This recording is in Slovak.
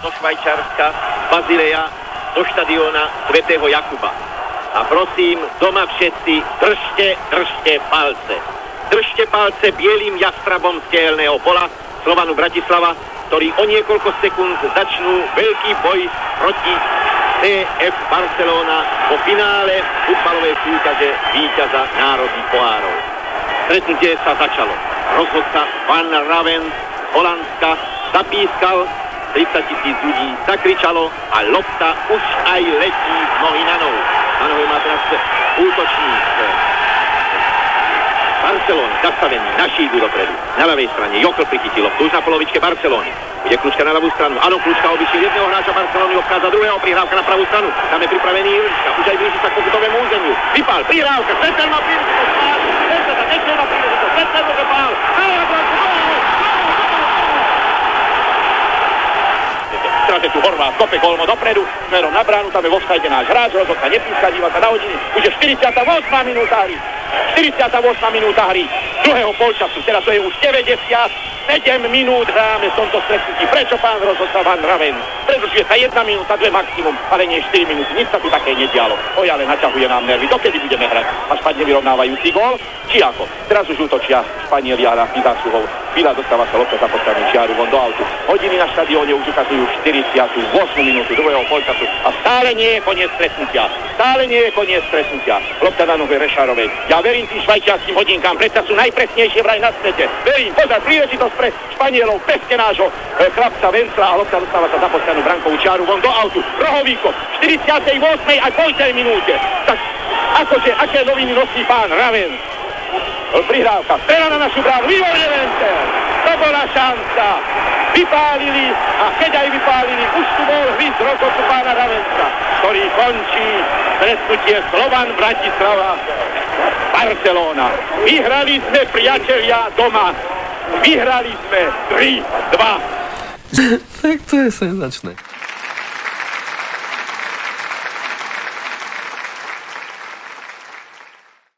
do Švajčiarska, Bazileja, do štadióna svätého Jakuba. A prosím, doma všetci, držte palce. Držte palce bielým jastrabom z tehelného pola Slovanu Bratislava, ktorí o niekoľko sekúnd začnú veľký boj proti CF Barcelona po finále futbalovej súťaže víťaza národných pohárov. Stretnutie sa začalo. Rozhodca Van Raven z Holandska zapískal, 30 000 ľudí zakričalo a lopta už aj letí z nohy na nohu. Na nohu má teraz útočník Barcelony zastavený, naši idú dopredu. Na ľavej strane Jokl prichytil loptu už na polovičke Barcelony. Ide Kľúčka na ľavú stranu. Áno, Kľúčka obišiel jedného hráča Barcelony, obchádza druhého, prihrávka na pravú stranu. Tam je pripravený Jurička, už aj blíži sa k pokutovému územiu. Vypál, prihrávka, Stetter má príležitosť, Stetter má príležitosť, Stetter môže pál. Teraz je tu Horváth, kope Kolmo dopredu, smerom na bránu, tam je vo vstajde náš hráč, rozhodca nepíska, díva sa na hodiny, už je 48. minúta hry. 48. minúta hry druhého polčasu, teraz to je už 97 minút hráme v tomto stretnutí. Prečo pán rozhodca Van Raven? Predlžuje sa 1 minúta, 2 maximum, ale nie 4 minúty, nič sa tu také nedialo. Oj, ale naťahuje nám nervy, dokedy budeme hrať? Až padne vyrovnávajúci gól? Či ako? Teraz už útočia Španieli a Rafi zásluhou. Chvíľa dostáva sa lopta za postavnú čiaru von do autu. Hodiny na štadióne už ukazujú 48. minútu druhého polčasu a stále nie je koniec stretnutia. Stále nie je koniec stretnutia. Lopta na nohe Rešarovej. Ja verím tým švajčiarským hodinkám, predsa sú najpresnejšie vraj na svete. Verím, pozor, príležitosť pre Španielov, peste nášho chlapca Vencla a lopta dostáva sa za postavnú brankovú čiaru von do autu. Rohovíko v 48. a 2. minúte. Tak akože, aké noviny nosí pán Raven? Prihrávka, strela na našu bránu, výborne Venter, to bola šanca, vypálili a keď aj vypálili, už tu bol hviezd rozhodcu pána Ravenca, ktorý končí stretnutie Slovan Bratislava Barcelona. Vyhrali sme, priatelia, doma, vyhrali sme 3-2. Tak to je senzačné.